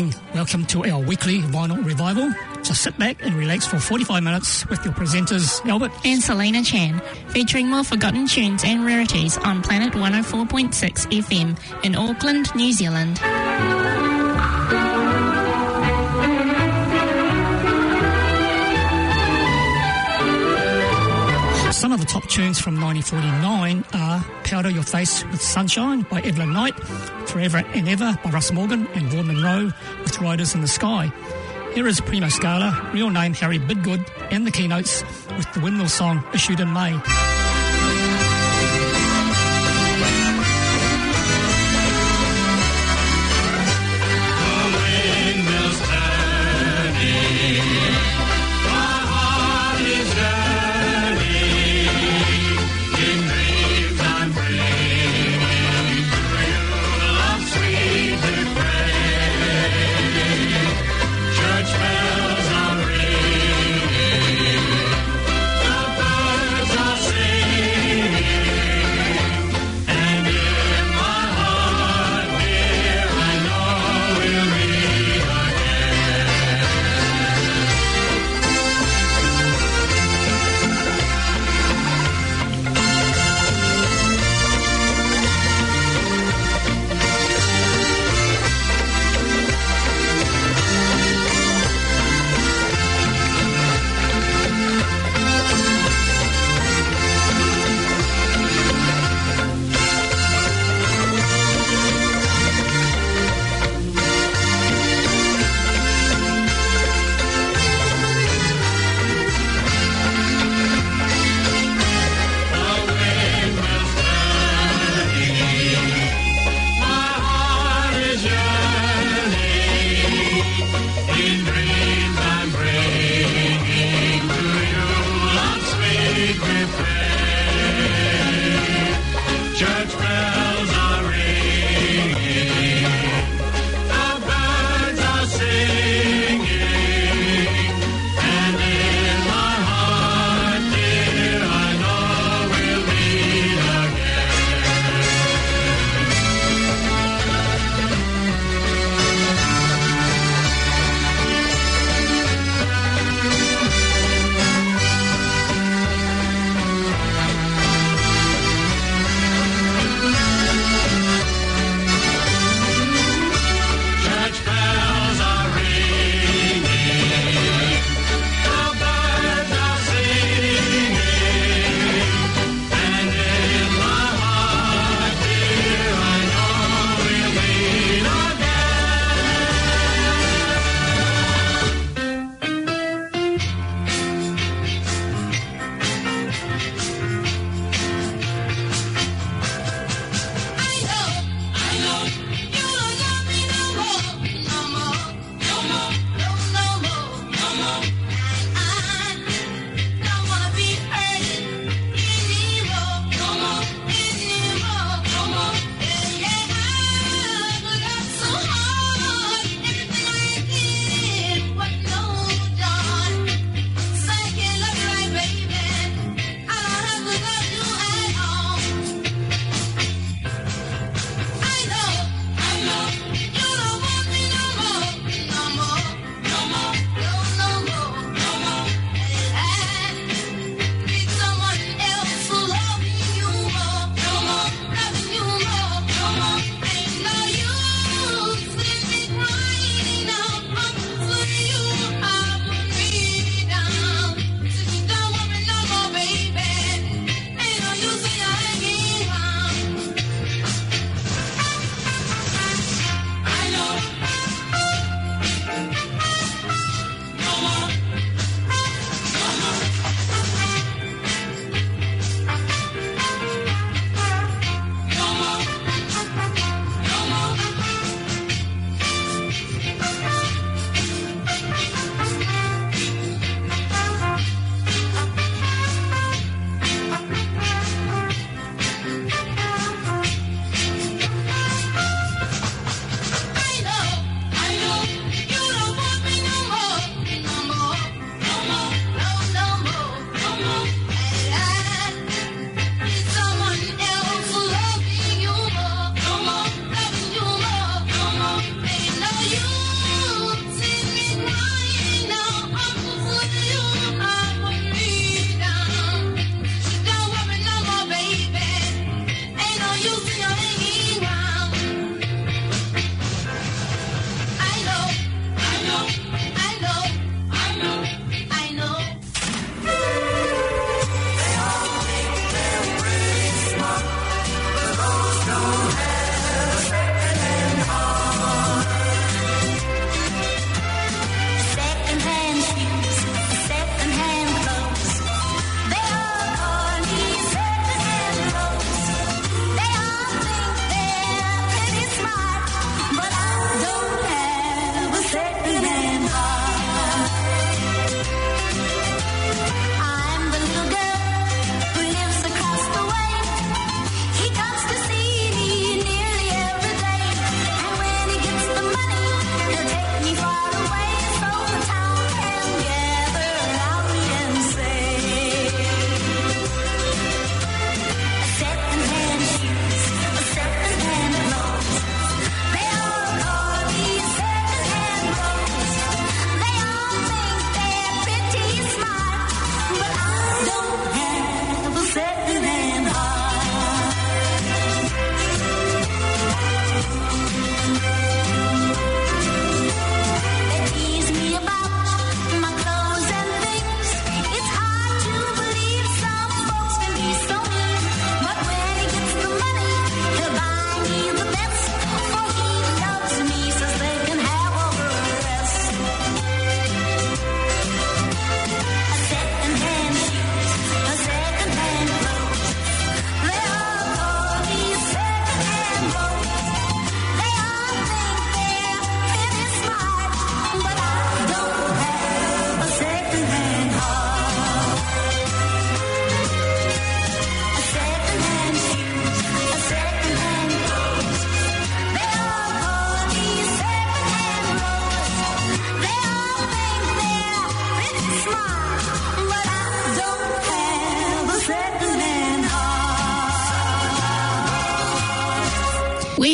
evening. Welcome to our weekly vinyl revival. Just sit back and relax for 45 minutes with your presenters, Albert and Selena Chan, featuring more forgotten tunes and rarities on Planet 104.6 FM in Auckland, New Zealand. Some of the top tunes from 1949 are Powder Your Face with Sunshine by Evelyn Knight, Forever and Ever by Russ Morgan, and Vaughan Monroe with Riders in the Sky. Here is Primo Scala, real name Harry Bidgood, and the Keynotes with the Windmill song issued in May. Bells are ringing, the birds are singing.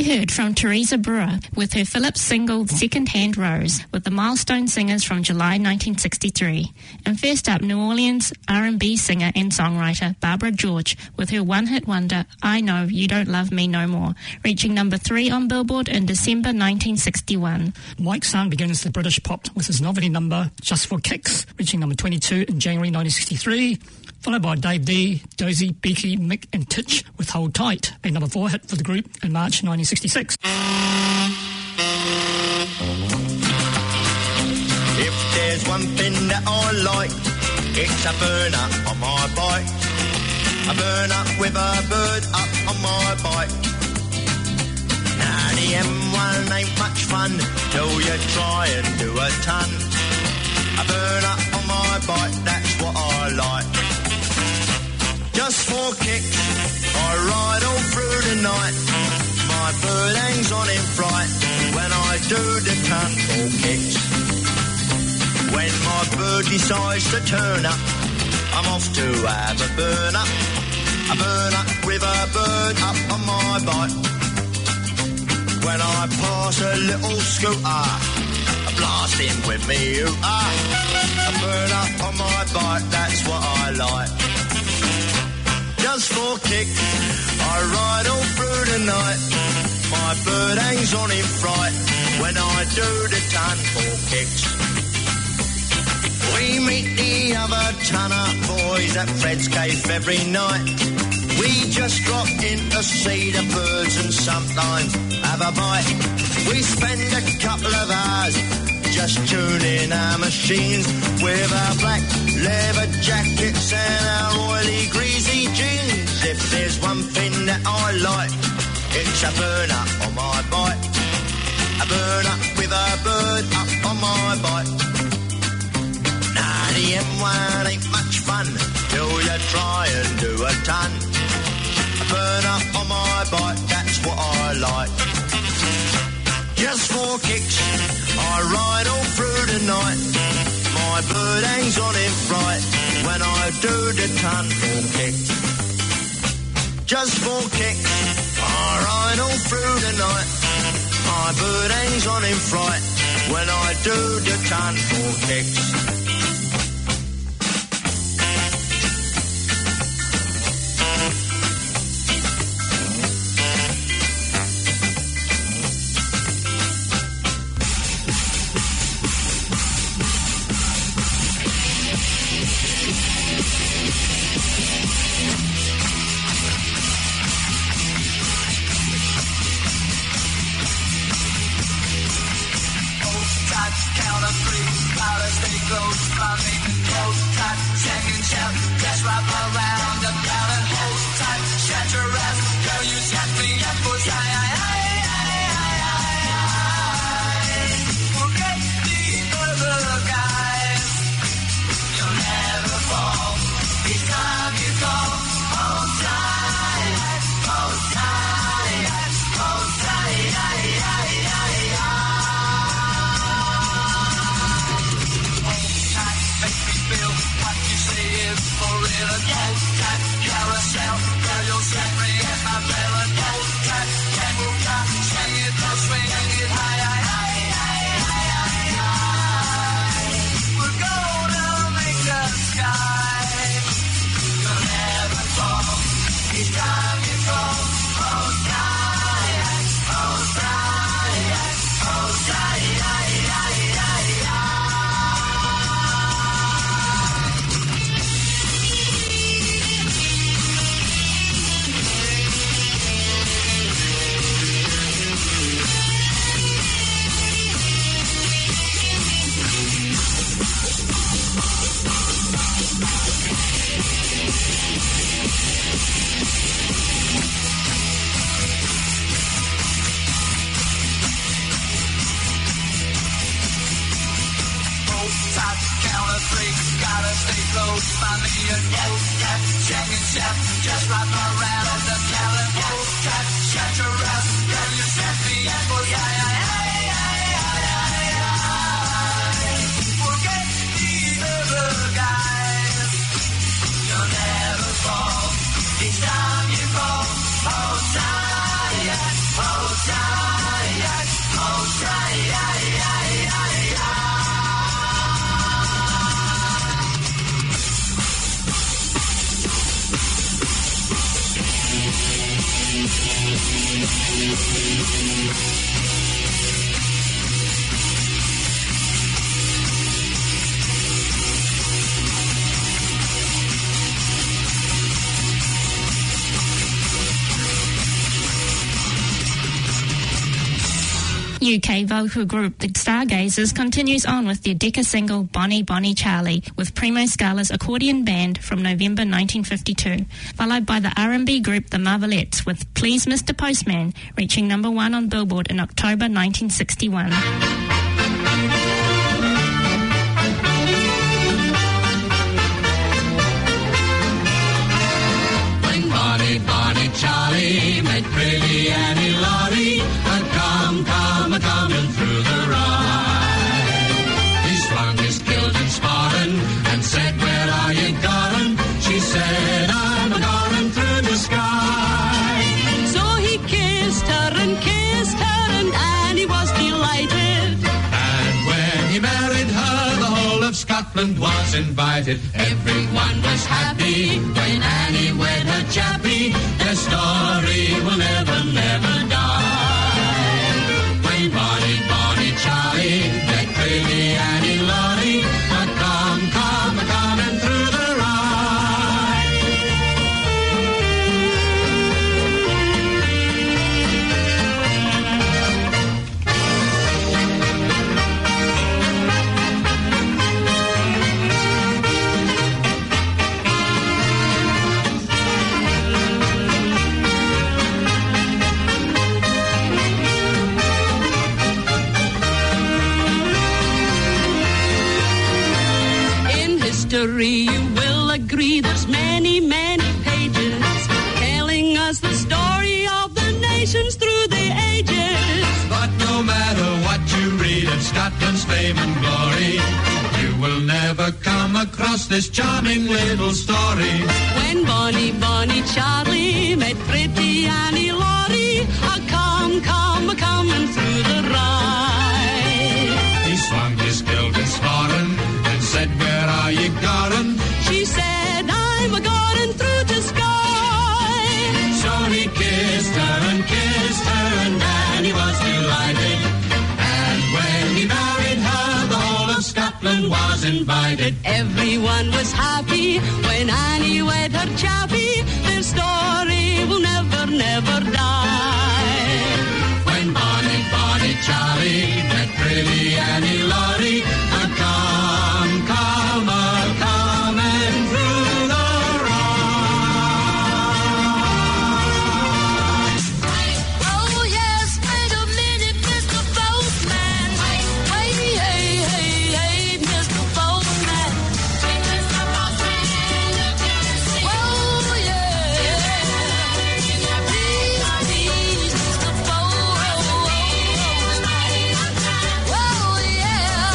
heard from Teresa Brewer with her Phillips single Second Hand Rose with the Milestone Singers from July 1963. And first up, New Orleans R&B singer and songwriter Barbara George with her one-hit wonder I Know You Don't Love Me No More, reaching number 3 on Billboard in December 1961. Mike Son begins the British pop with his novelty number Just for Kicks, reaching number 22 in January 1963. Followed by Dave D, Dozy, Beaky, Mick and Titch with Hold Tight, a number 4 hit for the group in March 1966. If there's one thing that I like, it's a burner on my bike. A burner with a bird up on my bike. Now the M1 ain't much fun till you try and do a ton. A burner on my bike, that's what I like. Just for kicks, I ride all through the night. My bird hangs on in fright when I do the ton for kicks. When my bird decides to turn up, I'm off to have a burn up with a bird up on my bike. When I pass a little scooter, I blast him with me hooter. A burn up on my bike, that's what I like. Just for kicks, I ride all through the night. My bird hangs on in fright when I do the ton for kicks. We meet the other ton-up boys at Fred's Cave every night. We just drop in to see the birds and sometimes have a bite. We spend a couple of hours just tuning our machines with our black leather jackets and our oily greasy jeans. If there's one thing that I like, it's a burner on my bike. A burner with a bird up on my bike. Nah, the M1 ain't much fun till you try and do a ton. A burner on my bike, that's what I like. Just for kicks, I ride all through the night. My bird hangs on in fright when I do the ton for kicks. Just for kicks, I ride all through the night. My bird hangs on in fright when I do the ton for kicks. Hold tight, UK vocal group The Stargazers continues on with their Decca single Bonnie Bonnie Charlie with Primo Scala's accordion band from November 1952, followed by the R&B group The Marvelettes with Please Mr. Postman, reaching number 1 on Billboard in October 1961. Bonnie Charlie met pretty Annie Laurie, a-coming through the ride. He swung his kilt and Spartan and said, where are you going? She said, I'm a-going through the sky. So he kissed her and Annie was delighted. And when he married her, the whole of Scotland was invited. Everyone was happy when Annie wed her chappie. Their story will never, never die. When Bonnie Charlie met pretty Annie Laurie, a-coming through the You will agree there's many, many pages telling us the story of the nations through the ages. But no matter what you read of Scotland's fame and glory, you will never come across this charming little story. When Bonnie Charlie met pretty Annie Laurie, a-coming through the ride. He swung his kilt and Spartan and said, where are you going? She said, I'm a-going through the sky. So he kissed her and Annie was delighted. And when he married her, the whole of Scotland was invited. Everyone was happy when Annie wed her chappie. Their story will never, never die. When Bonnie Charlie met pretty Annie Laurie, a-coming through the ride. Oh yes, wait a minute, Mr. Postman. Hey, Mr. Postman. Oh yeah. Please, Mr. Postman. Oh yeah.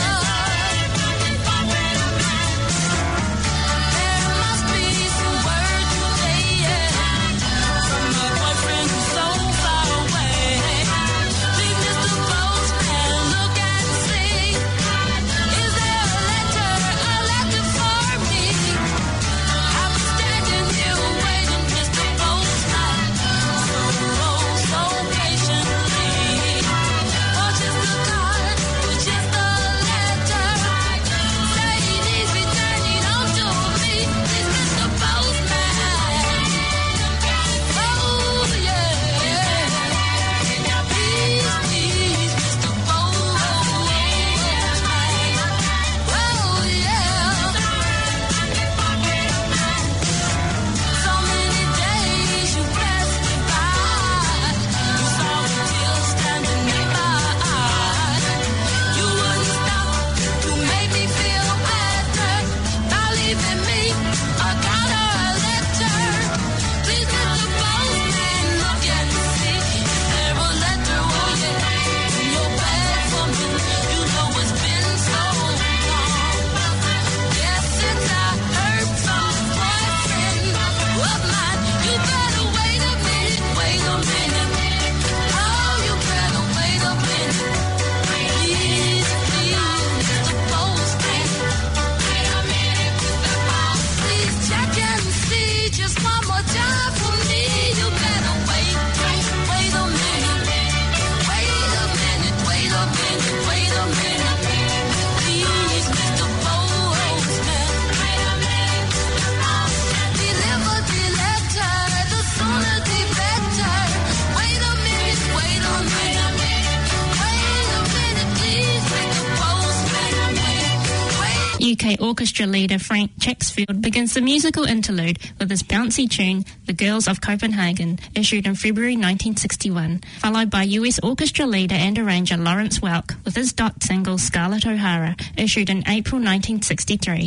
UK orchestra leader Frank Chaksfield begins the musical interlude with his bouncy tune, The Girls of Copenhagen, issued in February 1961, followed by US orchestra leader and arranger Lawrence Welk with his dot single Scarlett O'Hara, issued in April 1963.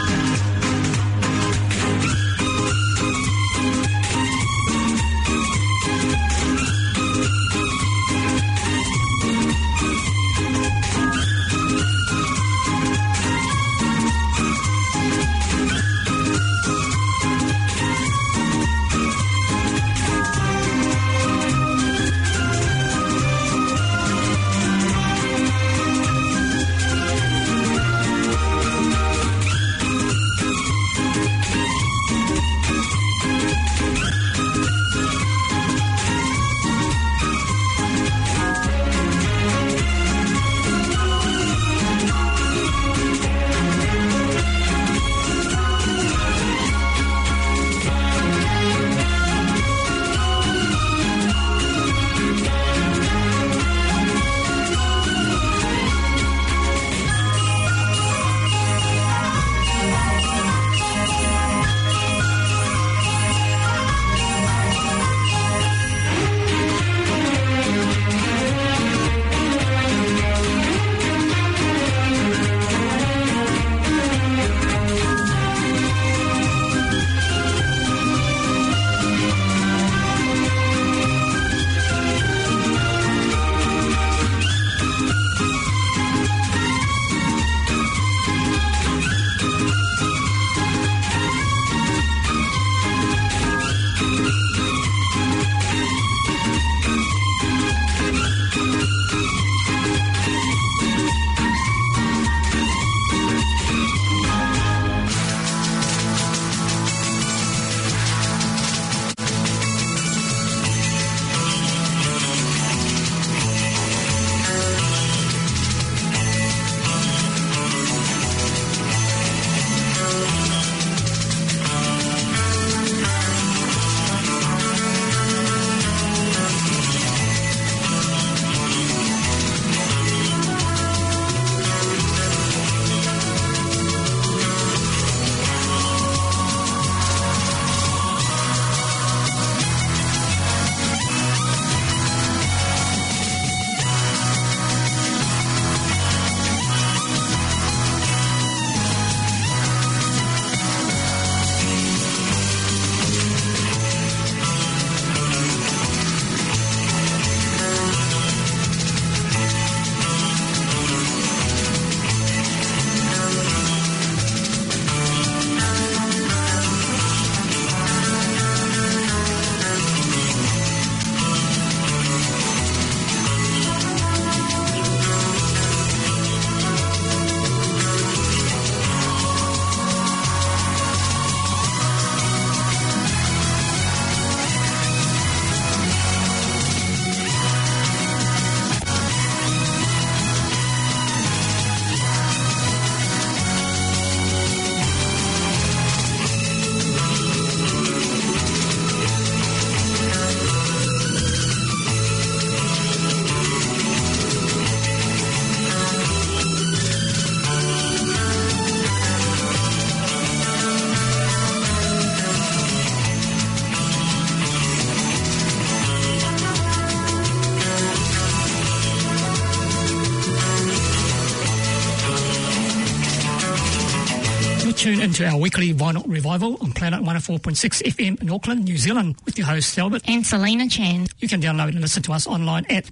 Tune into our weekly vinyl revival on Planet 104.6 FM in Auckland, New Zealand, with your hosts Albert and Selena Chan. You can download and listen to us online at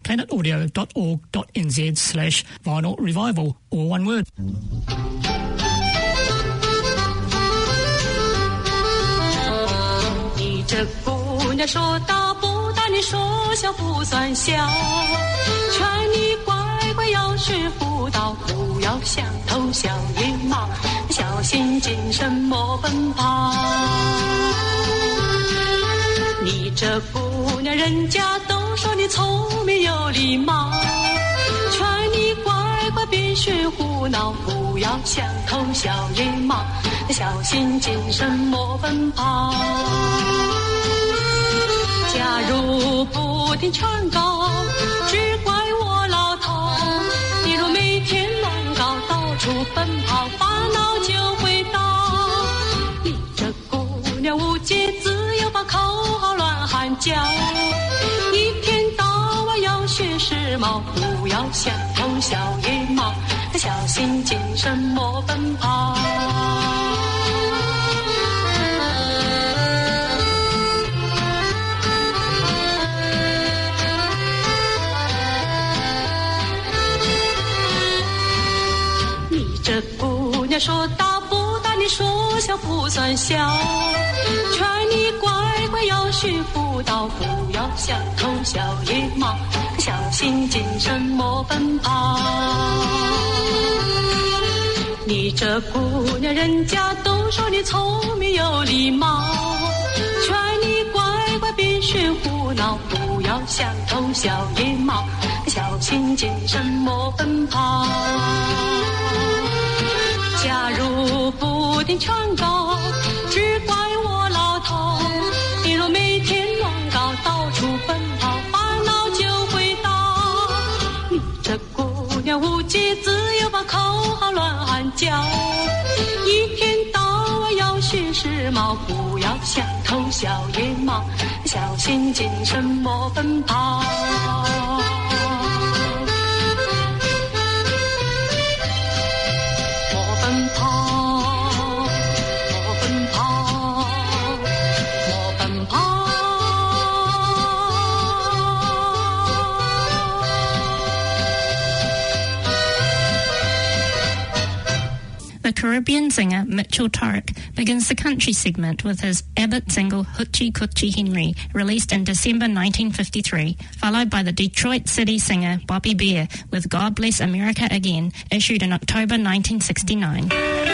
planetaudio.org.nz/vinyl revival, all one word. 你这姑娘说大不大，你说小不算小，劝你乖乖要学妇道，不要像头小野马，小心谨慎莫奔跑。你这姑娘人家都说你聪明有礼貌，劝你乖乖别学胡闹，不要像头小野马，小心谨慎莫奔跑。假如不听劝告，只怪我老头。你若每天乱搞，到处奔跑，烦恼毛，不要像头小野猫，小心谨慎莫奔跑。你这姑娘说大不大，你说小不算小，劝你乖乖要学妇道，不要像头小野猫，小心谨慎莫奔跑。你这姑娘人家都说你聪明有礼貌，劝你乖乖别学胡闹，不要像头小野猫，小心谨慎莫奔跑。假如不听劝告，只怪我老头。你若每天乱搞，到处奔跑，烦恼就会到。你这姑娘无节制，又把口号乱喊叫，一天到晚要学时髦，不要像头小野猫，小心谨慎莫奔跑。 The Caribbean singer Mitchell Torrick begins the country segment with his Abbott single Hoochie Coochie Henry, released in December 1953, followed by the Detroit City singer Bobby Bear with God Bless America Again, issued in October 1969.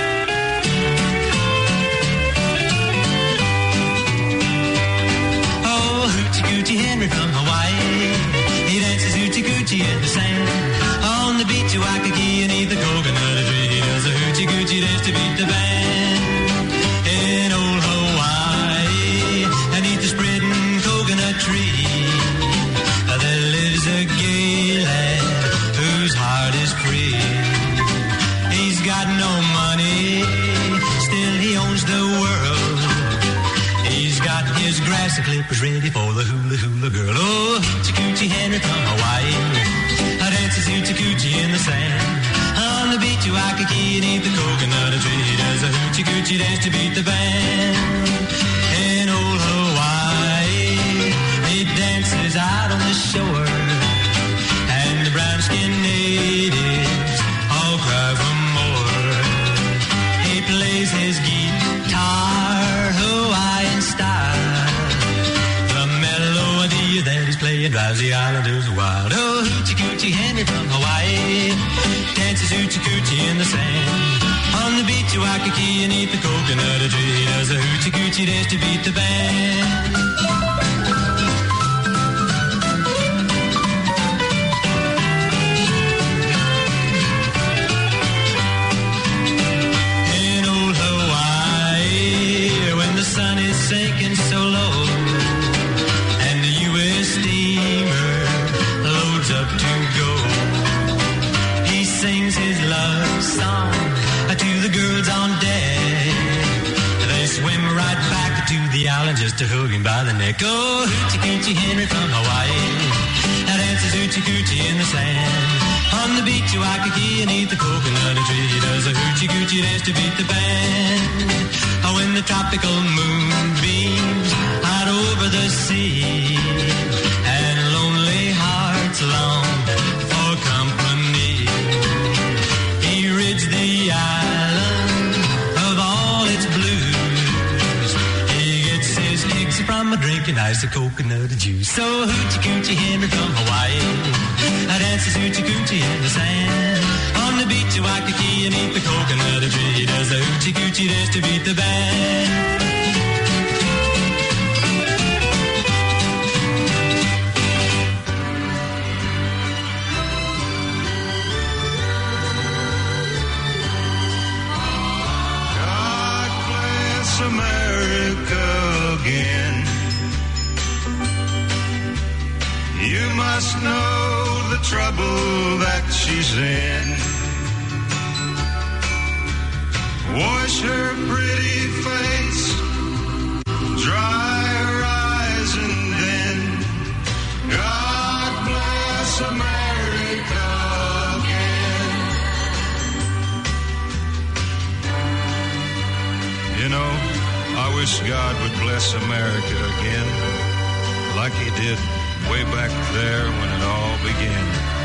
Oh, Hoochie Coochie Henry from Hawaii, he dances Hoochie Coochie in the sand, on the beach of Waikiki and the coconut tree. Hoochie Coochie dance to beat the band in old Hawaii, beneath the spreading coconut tree. There lives a gay lad whose heart is free. He's got no money, still he owns the world. He's got his grassy clippers ready for the hula hula girl. Oh, Hoochie Coochie Henry from Hawaii dances Hoochie Coochie in the sand, on the beach of Waikiki beneath the coconut tree. Does a Hoochie Coochie dance to beat the band in old Hawaii. He dances out on the shore, and the brown-skinned natives all cry for more. He plays his guitar Hawaiian style. The melody that he's playing drives the islanders wild. Oh, Hoochie Coochie Henry from Hawaii dances Hoochie Coochie in the sand, on the beach of Waikiki beneath the coconut tree. Does a Hoochie Coochie dance to beat the band? In old Hawaii, when the sun is sinking so low, and the U.S. steamer loads up to go, he sings his love song to the girls on deck. They swim right back to the island just to hug him by the neck. Oh, Hoochie Coochie Henry from Hawaii dances Hoochie Coochie in the sand, on the beach of Waikiki beneath the coconut tree. Does a Hoochie Coochie dance to beat the band? Oh, when the tropical moon beams out over the sea, and lonely hearts long for company, he rids the island of all its blues. He gets his kicks from a drinking ice of coconut juice. So Hoochie Coochie Henry from Hawaii dances Hoochie Coochie in the sand, on the beach of Waikiki beneath the coconut tree. Does a Hoochie Coochie dance to beat the band? America again. You must know the trouble that she's in. Wash her pretty face, dry her eyes, and then God bless America. You know, I wish God would bless America again, like he did way back there when it all began.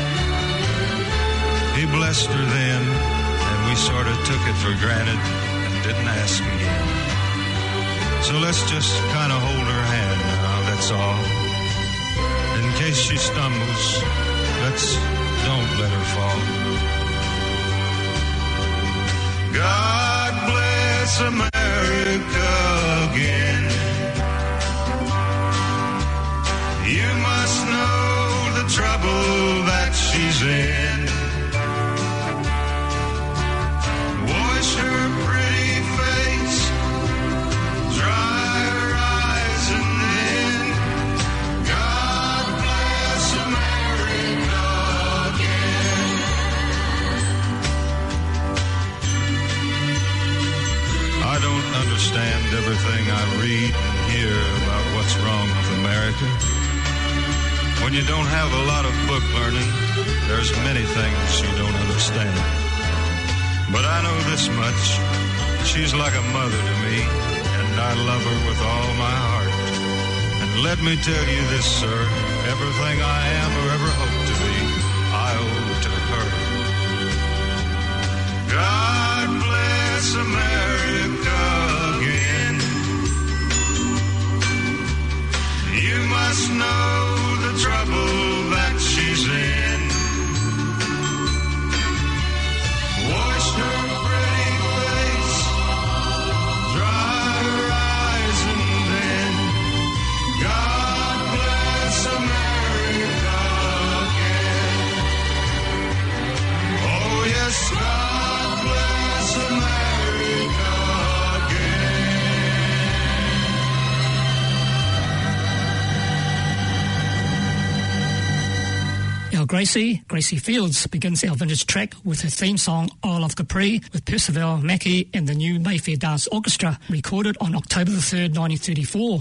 He blessed her then, and we sort of took it for granted and didn't ask again. So let's just kind of hold her hand now, that's all. In case she stumbles, don't let her fall. God bless America again. You must know the trouble that she's in. Wash her pretty face, dry her eyes, and then God bless America again. I don't understand everything I read and hear about what's wrong with America. When you don't have a lot of book learning, there's many things you don't understand. But I know this much, she's like a mother to me, and I love her with all my heart. And let me tell you this, sir, everything I am or ever hope to be, I owe to her. God bless America again. You must know the trouble that she's in. Wash her pretty face, dry her eyes, and then God bless America again. Oh yes, God bless America again. Now Gracie Fields begins our vintage track with her theme song Isle of Capri with Percival Mackey and the New Mayfair Dance Orchestra, recorded on October the 3rd, 1934.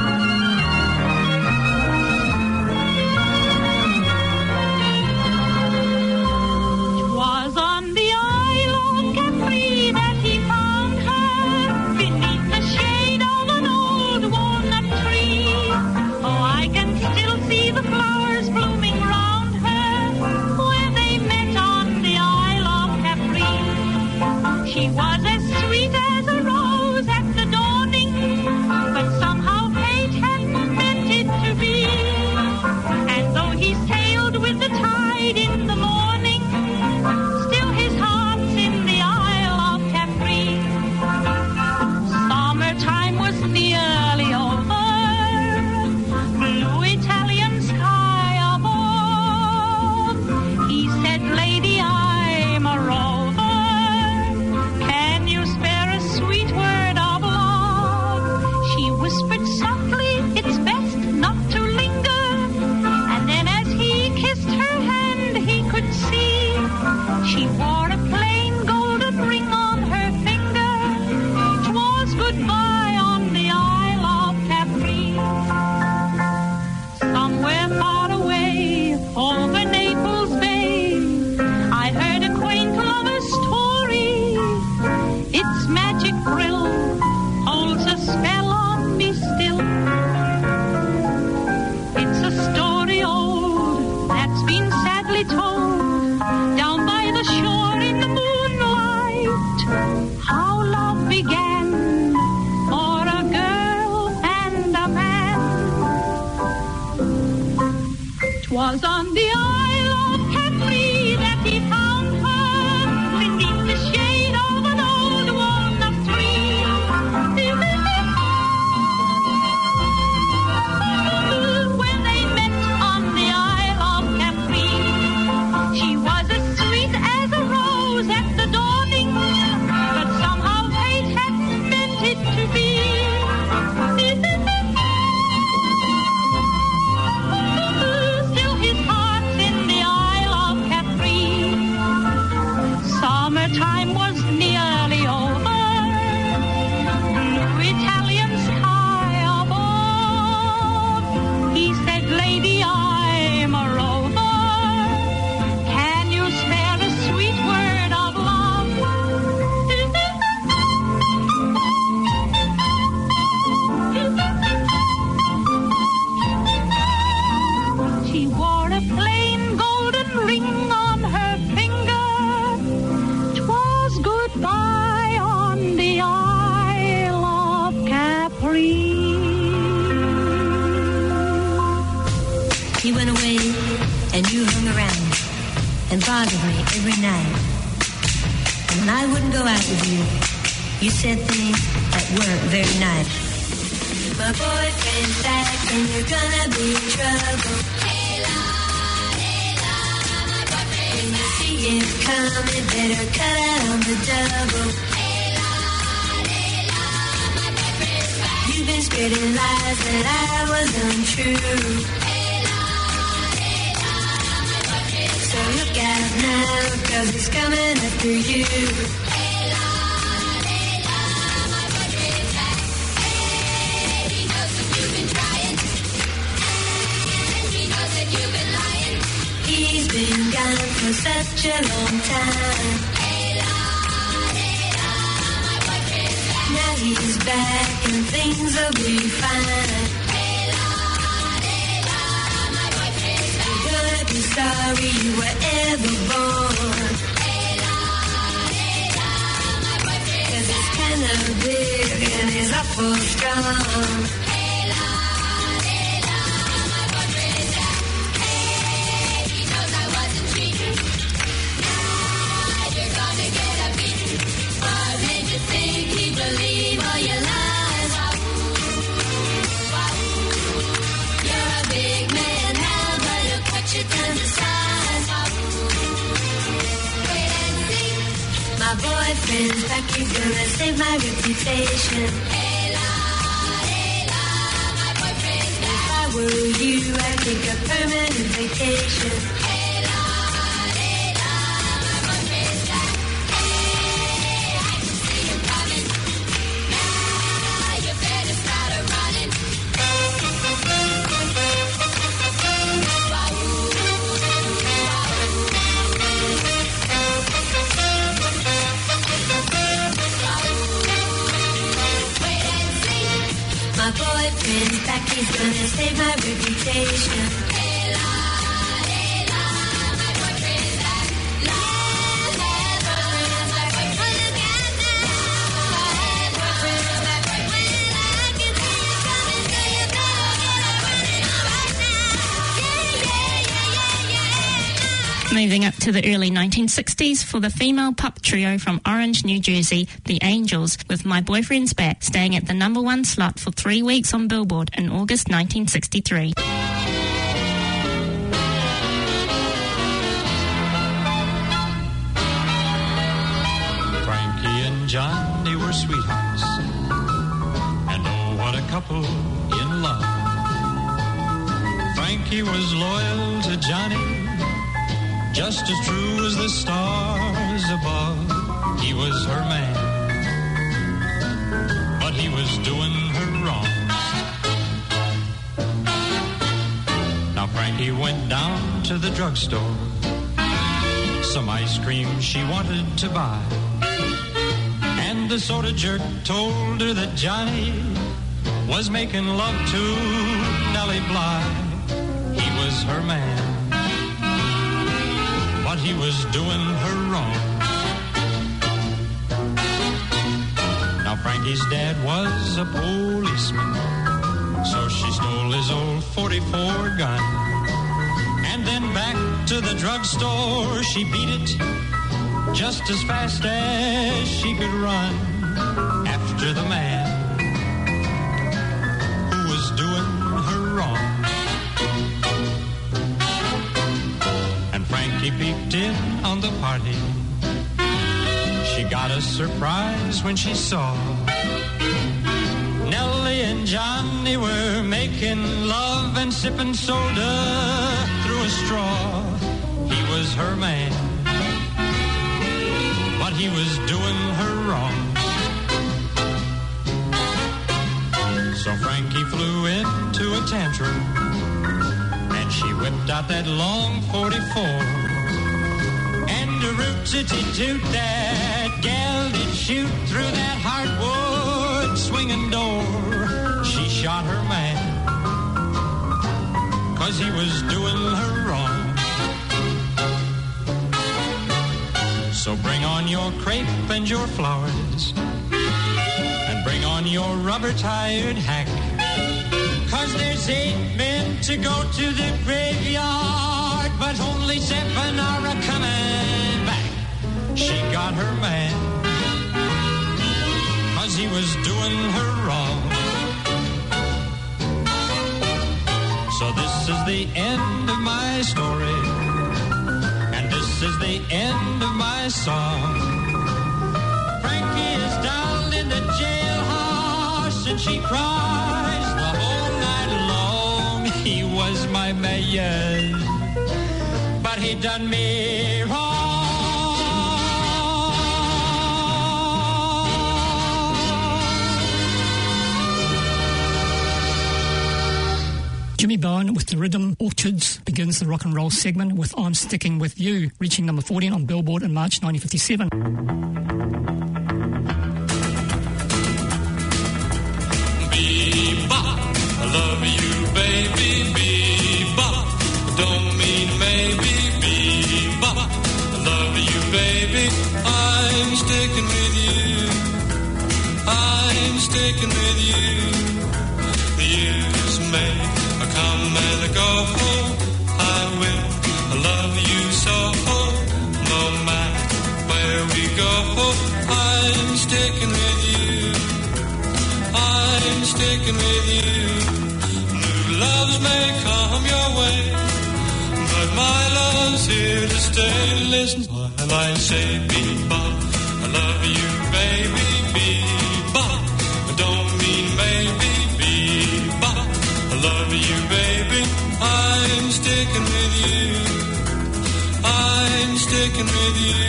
She was as sweet as a rose at the dawning, but somehow fate had meant it to be. And though he sailed with the tide in the morning, still his heart's in the Isle of Capri. Summertime was nearly over, blue Italian sky above. He said, "Lady, I'm a rover. Whispered softly, it's best not to linger. And then as he kissed her hand, he could see she wore a plain golden ring on her finger. 'Twas goodbye on the Isle of Capri. Somewhere far away over Naples Bay, I heard a quaint lover's story. Its magic thrill holds a spell on me still. It's a story old that's been sadly told down by the shore in the moonlight. How love began for a girl and a man. 'Twas on the Isle of Capri that he found her, beneath the shade of an old walnut tree. When they met on the Isle of Capri, she was as sweet as a rose at the dawning, but somehow fate had meant it to be. Still his heart's in the Isle of Capri. Summertime was nearly over, blue Italian sky above. He said, "Lady, I'm a rover. Can you spare a sweet word of love?" bothered me every night. And when I wouldn't go out with you, you said things that weren't very nice. My boyfriend's back and you're gonna be in trouble. Hey, la, my boyfriend. When you see him coming, better cut out on the double. Hey, la, my boyfriend's back. You've been spreading lies that I was untrue. Hey, la, my boyfriend's back. So look out now, 'cause he's coming after you. He's been gone for such a long time. My boyfriend's back. Now he's back and things will be fine. My boyfriend's back. You're gonna be sorry you were ever born. My boyfriend's 'cause it's kind of big and he's awful strong. Believe all your lies. You're a big man now, but look what you've done to size. Wait and see. My boyfriend's back, he's gonna save my reputation. Hey la, my boyfriend's back. If I were you, I'd take a permanent vacation. Hey la, my boyfriend's back. Hey, I can see you coming. My boyfriend's back, he's gonna save my reputation. Hey la, my boyfriend's back. La, my boyfriend's back. Look out now. My boyfriend's back. When I can see you coming, so you better get up running right now. Yeah. Moving up to the early 1960s for the female pop trio from Orange, New Jersey, The Angels, with My Boyfriend's Back, staying at the #1 slot for 3 weeks on Billboard in August 1963. Frankie and Johnny were sweethearts, and oh, what a couple in love. Frankie was loyal to Johnny, just as true as the stars above. He was her man, but he was doing her wrong. Now Frankie went down to the drugstore, some ice cream she wanted to buy, and the soda jerk told her that Johnny was making love to Nellie Bly. He was her man, but he was doing her wrong. Now Frankie's dad was a policeman, so she stole his old .44 gun. And then back to the drugstore she beat it, just as fast as she could run, after the man who was doing her wrong. Frankie peeked in on the party. She got a surprise when she saw Nellie and Johnny were making love and sipping soda through a straw. He was her man, but he was doing her wrong. So Frankie flew into a tantrum, and she whipped out that long .44, and a root-titty-toot, that gal did shoot through that hardwood swinging door. She shot her man, 'cause he was doing her wrong. So bring on your crepe and your flowers, and bring on your rubber-tired hack, 'cause 'cause there's 8 men to go to the graveyard, but only 7 are a-coming back. She got her man, 'cause he was doing her wrong. So this is the end of my story, and this is the end of my song. Frankie is down in the jailhouse, and she cries the whole night long. He was my man, but he done me wrong. Jimmy Bowen with the Rhythm Orchards begins the rock and roll segment with I'm Sticking With You, reaching number 14 on Billboard in March 1957. Bebop, I love you, baby. Bebop, don't mean maybe. Bebop, I love you, baby. I'm sticking with you. I'm sticking with you. The years may come and go. I will love you so. No matter where we go, I'm sticking with you. I'm sticking with you. New loves may come your way, but my love's here to stay. Listen while I say bebop, I love you, baby. Bebop, I don't mean maybe. Bebop, I love you, baby. I'm sticking with you. I'm sticking with you.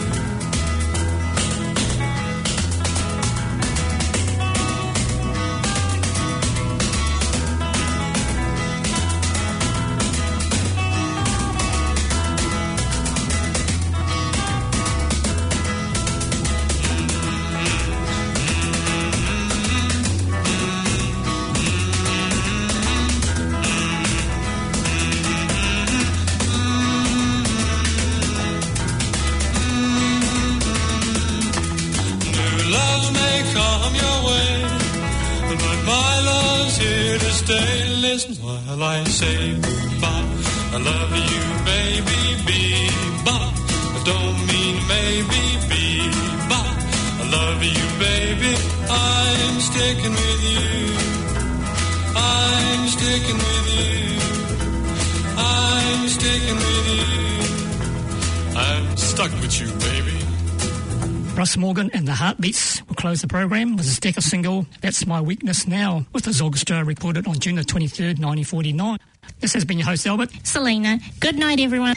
Listen while I say bebop, I love you, baby. Bebop, I don't mean maybe. Bebop, I love you, baby. I'm sticking with you. I'm sticking with you. I'm sticking with you. I'm stuck with you, baby. Russ Morgan and the Heartbeats will close the program with his Decca single, That's My Weakness Now, with his orchestra recorded on June the 23rd, 1949. This has been your host, Albert. Selena. Good night, everyone.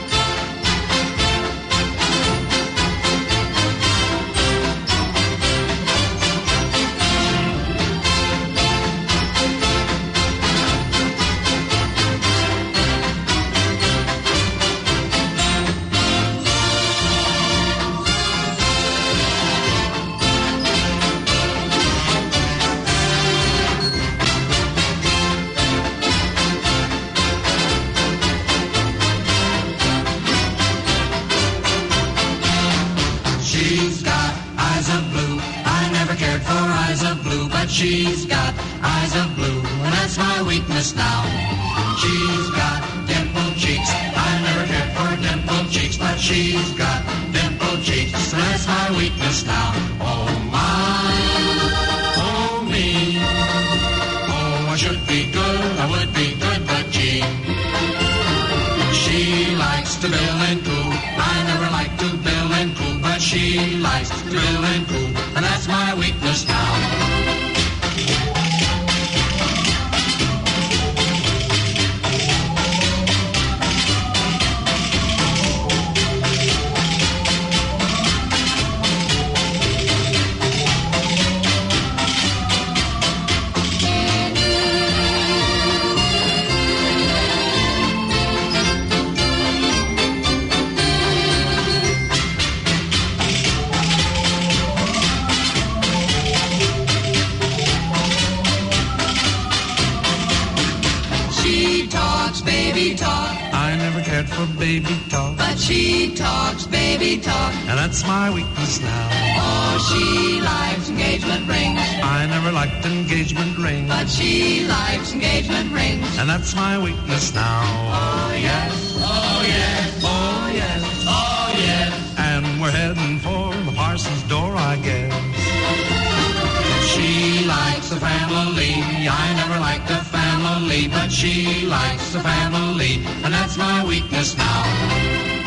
She's got eyes of blue, and that's my weakness now. She's got dimpled cheeks. I never cared for dimpled cheeks, but she's got dimpled cheeks, and that's my weakness now. Oh my, oh me, oh I should be good, I would be good, but gee, she likes to bill and coo. I never like to bill and coo, but she likes to bill and coo, and that's my weakness now. For baby talk, but she talks baby talk, and that's my weakness now. Oh, she likes engagement rings. I never liked engagement rings, But she likes engagement rings. and that's my weakness now. Oh yes, oh yes, Oh yes, oh yes. and we're heading for the parson's door, I guess. She likes the family. I never liked the family, but she likes the family, and that's my weakness now.